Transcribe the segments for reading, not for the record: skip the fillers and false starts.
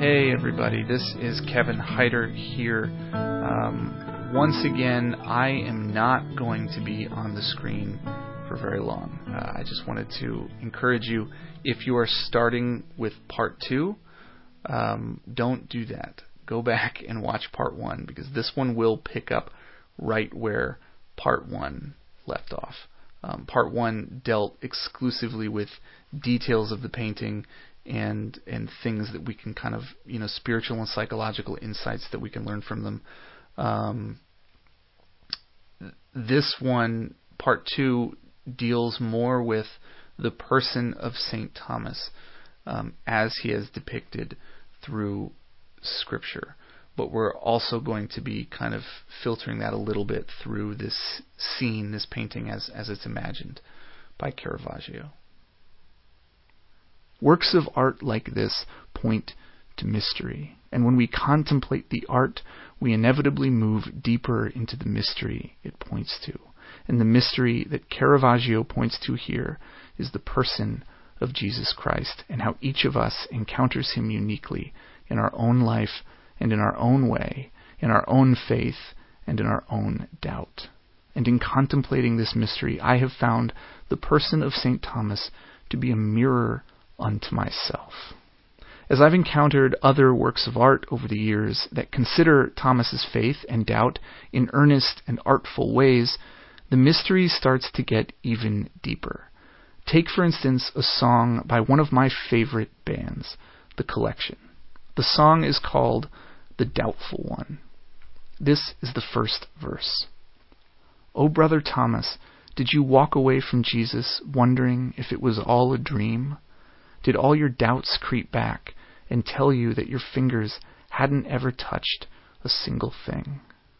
Hey everybody, this is Kevin Heider here. Once again, I am not going to be on the screen for very long. I just wanted to encourage you, if you are starting with part 2, don't do that. Go back and watch part 1, because this one will pick up right where part 1 left off. Part 1 dealt exclusively with details of the painting and things that we can kind of, spiritual and psychological insights that we can learn from them. This one, part 2, deals more with the person of St. Thomas as he is depicted through Scripture. But we're also going to be kind of filtering that a little bit through this scene, this painting as it's imagined by Caravaggio. Works of art like this point to mystery, and when we contemplate the art, we inevitably move deeper into the mystery it points to. And the mystery that Caravaggio points to here is the person of Jesus Christ, and how each of us encounters him uniquely in our own life and in our own way, in our own faith and in our own doubt. And in contemplating this mystery, I have found the person of St. Thomas to be a mirror unto myself. As I've encountered other works of art over the years that consider Thomas's faith and doubt in earnest and artful ways, the mystery starts to get even deeper. Take, for instance, a song by one of my favorite bands, The Collection. The song is called The Doubtful One. This is the first verse. "O brother Thomas, did you walk away from Jesus wondering if it was all a dream? Did all your doubts creep back and tell you that your fingers hadn't ever touched a single thing?"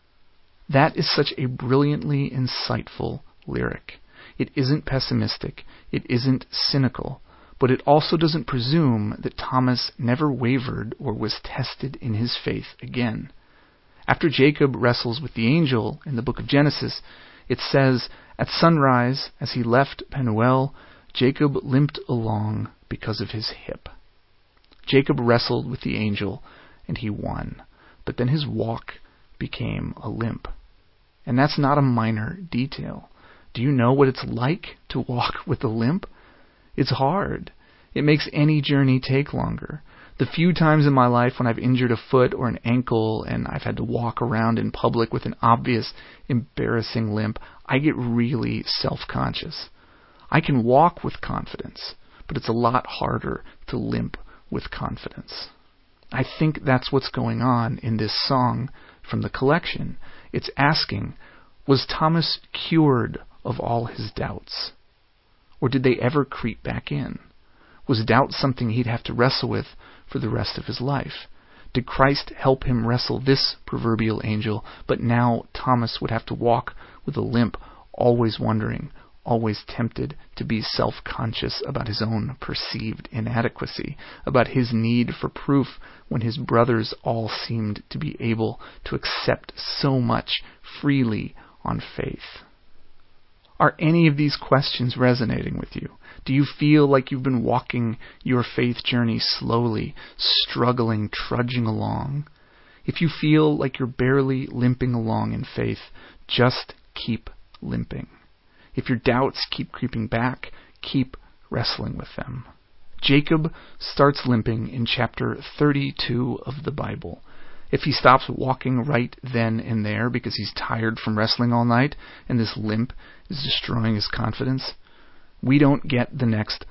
That is such a brilliantly insightful lyric. It isn't pessimistic, it isn't cynical, but it also doesn't presume that Thomas never wavered or was tested in his faith again. After Jacob wrestles with the angel in the book of Genesis, it says, "At sunrise, as he left Penuel, Jacob limped along because of his hip." Jacob wrestled with the angel, and he won. But then his walk became a limp. And that's not a minor detail. Do you know what it's like to walk with a limp? It's hard. It makes any journey take longer. The few times in my life when I've injured a foot or an ankle and I've had to walk around in public with an obvious, embarrassing limp, I get really self-conscious. I can walk with confidence, but it's a lot harder to limp with confidence. I think that's what's going on in this song from The Collection. It's asking, was Thomas cured of all his doubts? Or did they ever creep back in? Was doubt something he'd have to wrestle with for the rest of his life? Did Christ help him wrestle this proverbial angel, but now Thomas would have to walk with a limp, always wondering, always tempted to be self-conscious about his own perceived inadequacy, about his need for proof when his brothers all seemed to be able to accept so much freely on faith? Are any of these questions resonating with you? Do you feel like you've been walking your faith journey slowly, struggling, trudging along? If you feel like you're barely limping along in faith, just keep limping. If your doubts keep creeping back, keep wrestling with them. Jacob starts limping in chapter 32 of the Bible. If he stops walking right then and there because he's tired from wrestling all night and this limp is destroying his confidence, we don't get the next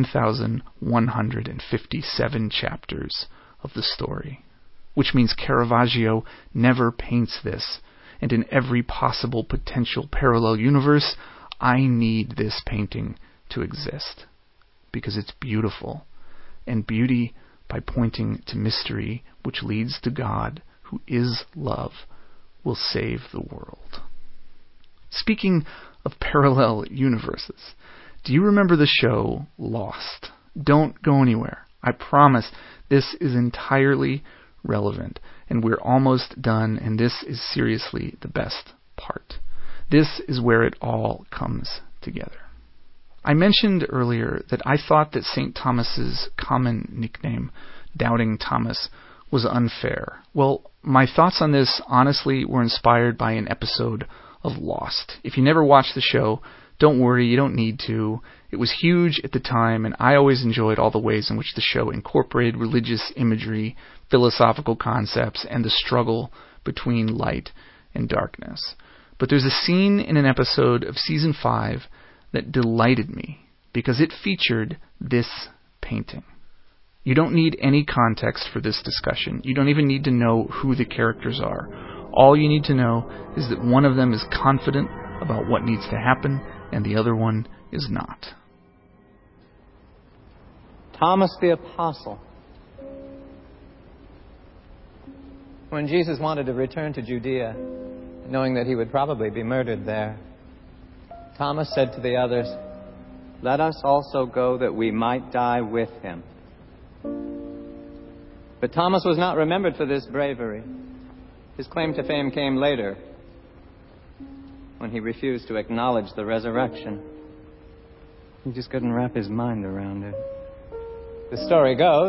1,157 chapters of the story. Which means Caravaggio never paints this, and in every possible potential parallel universe, I need this painting to exist because it's beautiful, and beauty, by pointing to mystery which leads to God, who is love, will save the world. Speaking of parallel universes, do you remember the show Lost? Don't go anywhere. I promise this is entirely relevant, and we're almost done, and this is seriously the best part. This is where it all comes together. I mentioned earlier that I thought that St. Thomas's common nickname, Doubting Thomas, was unfair. Well, my thoughts on this honestly were inspired by an episode of Lost. If you never watched the show, don't worry, you don't need to. It was huge at the time, and I always enjoyed all the ways in which the show incorporated religious imagery, philosophical concepts, and the struggle between light and darkness. But there's a scene in an episode of Season 5 that delighted me because it featured this painting. You don't need any context for this discussion. You don't even need to know who the characters are. All you need to know is that one of them is confident about what needs to happen, and the other one is not. Thomas the Apostle. When Jesus wanted to return to Judea, knowing that he would probably be murdered there, Thomas said to the others, "Let us also go that we might die with him." But Thomas was not remembered for this bravery. His claim to fame came later, when he refused to acknowledge the resurrection. He just couldn't wrap his mind around it. The story goes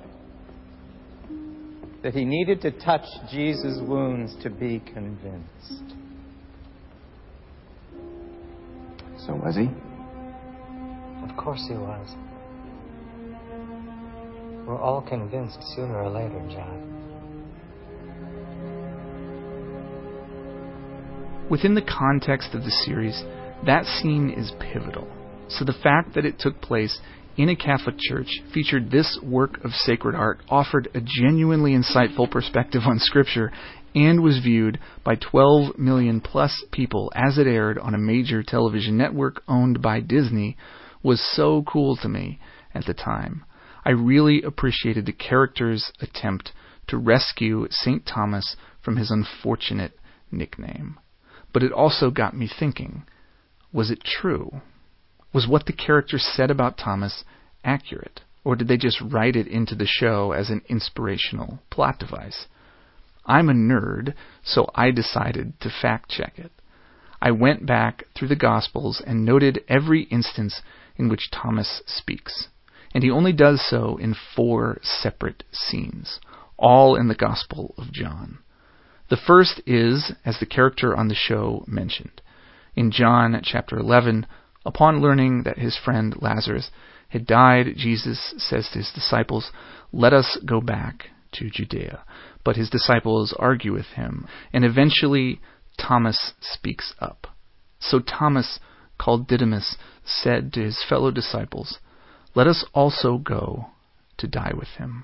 that he needed to touch Jesus' wounds to be convinced. So was he? Of course he was. We're all convinced sooner or later, John. Within the context of the series, that scene is pivotal. So the fact that it took place in a Catholic church, featured this work of sacred art, offered a genuinely insightful perspective on Scripture, and was viewed by 12 million plus people as it aired on a major television network owned by Disney, was so cool to me at the time. I really appreciated the character's attempt to rescue St. Thomas from his unfortunate nickname. But it also got me thinking, was it true? Was what the character said about Thomas accurate? Or did they just write it into the show as an inspirational plot device? I'm a nerd, so I decided to fact-check it. I went back through the Gospels and noted every instance in which Thomas speaks. And he only does so in 4 separate scenes, all in the Gospel of John. The first is, as the character on the show mentioned, in John chapter 11, upon learning that his friend Lazarus had died, Jesus says to his disciples, "Let us go back to Judea." But his disciples argue with him, and eventually Thomas speaks up. So Thomas, called Didymus, said to his fellow disciples, "Let us also go to die with him."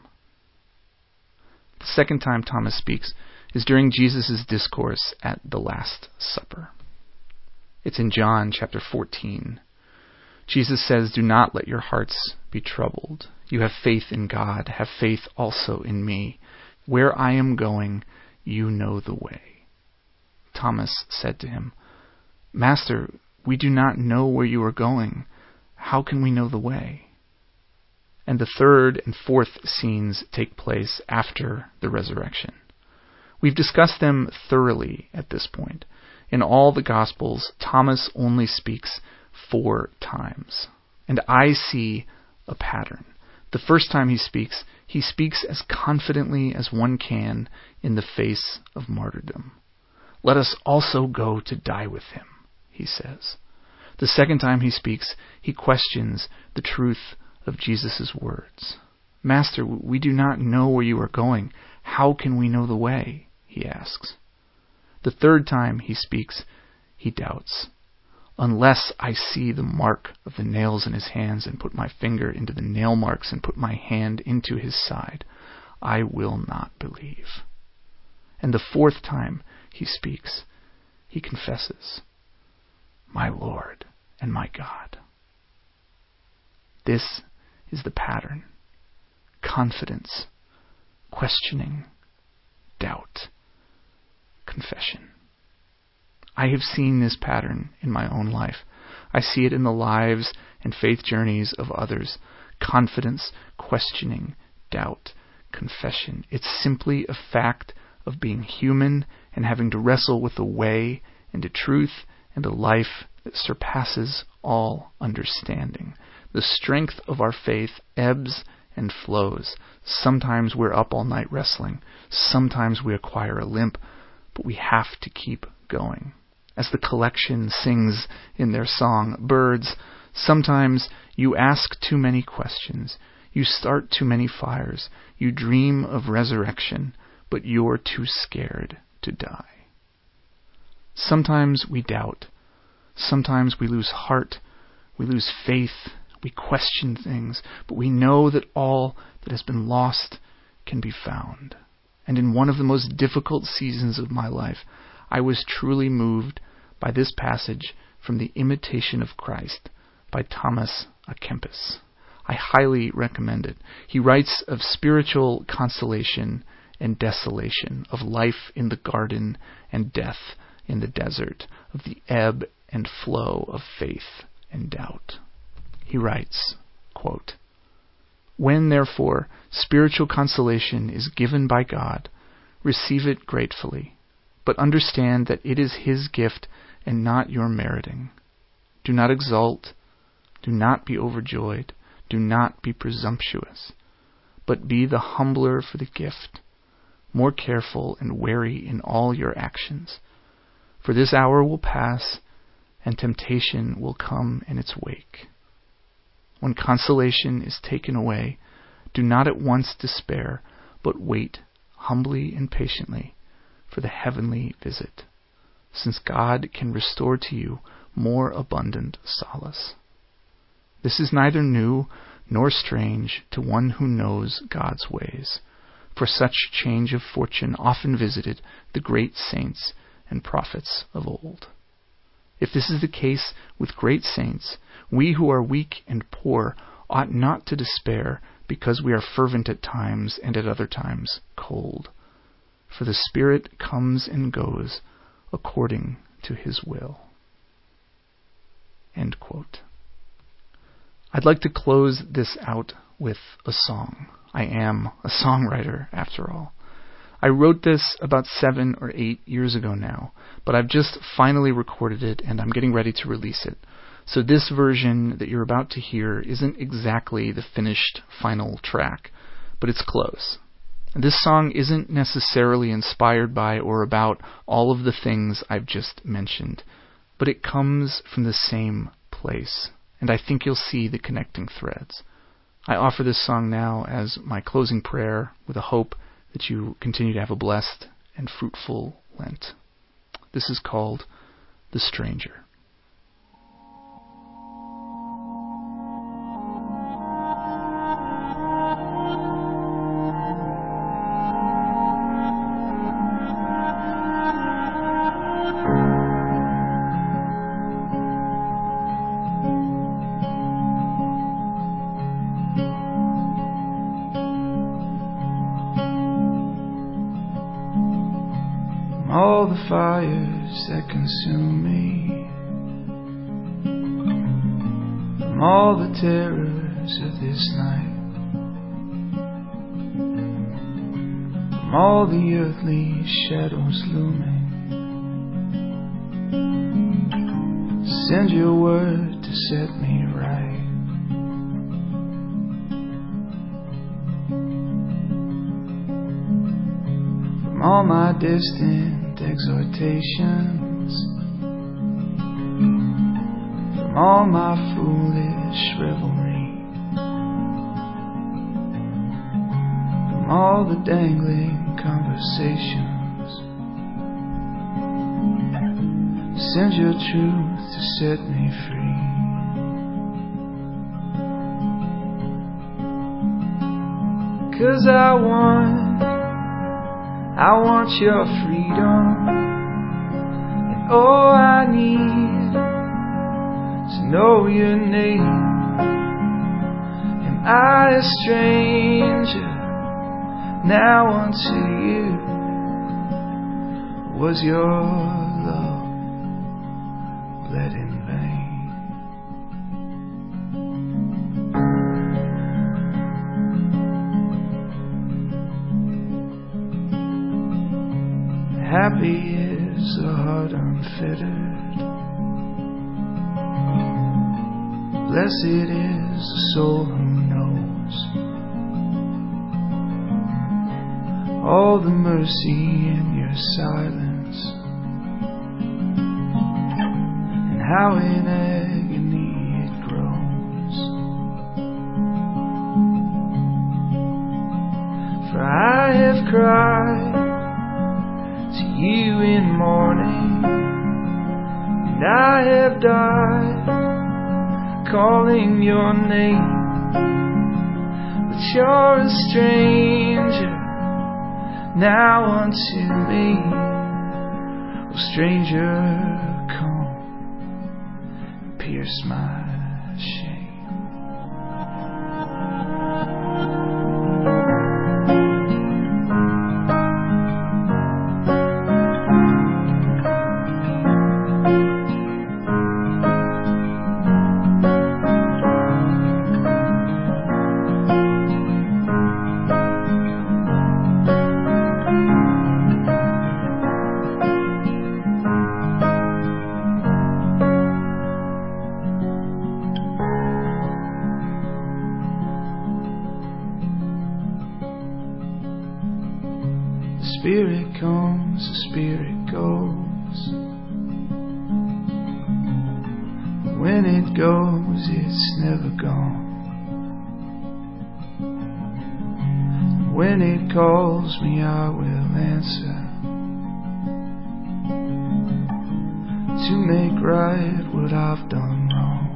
The second time Thomas speaks is during Jesus' discourse at the Last Supper. It's in John chapter 14. Jesus says, "Do not let your hearts be troubled. You have faith in God. Have faith also in me. Where I am going, you know the way." Thomas said to him, "Master, we do not know where you are going. How can we know the way?" And the third and fourth scenes take place after the resurrection. We've discussed them thoroughly at this point. In all the Gospels, Thomas only speaks 4 times. And I see a pattern. The first time he speaks as confidently as one can in the face of martyrdom. "Let us also go to die with him," he says. The second time he speaks, he questions the truth of Jesus' words. "Master, we do not know where you are going. How can we know the way?" he asks. The third time he speaks, he doubts. "Unless I see the mark of the nails in his hands and put my finger into the nail marks and put my hand into his side, I will not believe." And the fourth time he speaks, he confesses, "My Lord and my God." This is the pattern. Confidence, questioning, doubt, confession. I have seen this pattern in my own life. I see it in the lives and faith journeys of others. Confidence, questioning, doubt, confession. It's simply a fact of being human and having to wrestle with a way and a truth and a life that surpasses all understanding. The strength of our faith ebbs and flows. Sometimes we're up all night wrestling. Sometimes we acquire a limp, but we have to keep going. As the collection sings in their song, Birds, sometimes you ask too many questions. You start too many fires. You dream of resurrection, but you're too scared to die. Sometimes we doubt. Sometimes we lose heart. We lose faith. We question things, but we know that all that has been lost can be found. And in one of the most difficult seasons of my life, I was truly moved by this passage from The Imitation of Christ by Thomas à Kempis. I highly recommend it. He writes of spiritual consolation and desolation, of life in the garden and death in the desert, of the ebb and flow of faith and doubt. He writes, quote, "When, therefore, spiritual consolation is given by God, receive it gratefully, but understand that it is His gift and not your meriting. Do not exult, do not be overjoyed, do not be presumptuous, but be the humbler for the gift, more careful and wary in all your actions. For this hour will pass, and temptation will come in its wake. When consolation is taken away, do not at once despair, but wait humbly and patiently for the heavenly visit, since God can restore to you more abundant solace. This is neither new nor strange to one who knows God's ways, for such change of fortune often visited the great saints and prophets of old. If this is the case with great saints, we who are weak and poor ought not to despair because we are fervent at times and at other times cold. For the Spirit comes and goes according to His will." End quote. I'd like to close this out with a song. I am a songwriter, after all. I wrote this about 7 or 8 years ago now, but I've just finally recorded it and I'm getting ready to release it. So this version that you're about to hear isn't exactly the finished final track, but it's close. This song isn't necessarily inspired by or about all of the things I've just mentioned, but it comes from the same place, and I think you'll see the connecting threads. I offer this song now as my closing prayer with a hope that you continue to have a blessed and fruitful Lent. This is called The Stranger. All the fires that consume me, from all the terrors of this night, from all the earthly shadows looming, send your word to set me right. From all my distant exhortations, from all my foolish revelry, from all the dangling conversations, send your truth to set me free. 'Cause I want your freedom, and all I need is to know your name. Am I a stranger now unto you? Was your love bled in vain? Happy is the heart unfettered, blessed is the soul who knows all the mercy in your silence, and how in agony it grows. For I have cried to you in mourning, and I have died calling your name, but you're a stranger now unto me. Oh, stranger, come and pierce my shame. The Spirit comes, the Spirit goes. But when it goes, it's never gone. When it calls me, I will answer, to make right what I've done wrong.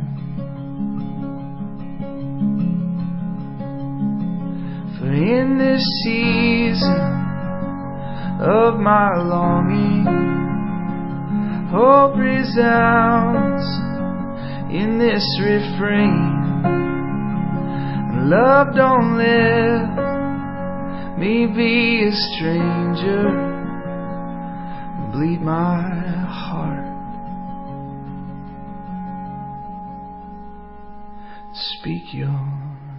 For in this season of my longing, hope resounds in this refrain. Love, don't let me be a stranger, bleed my heart, speak your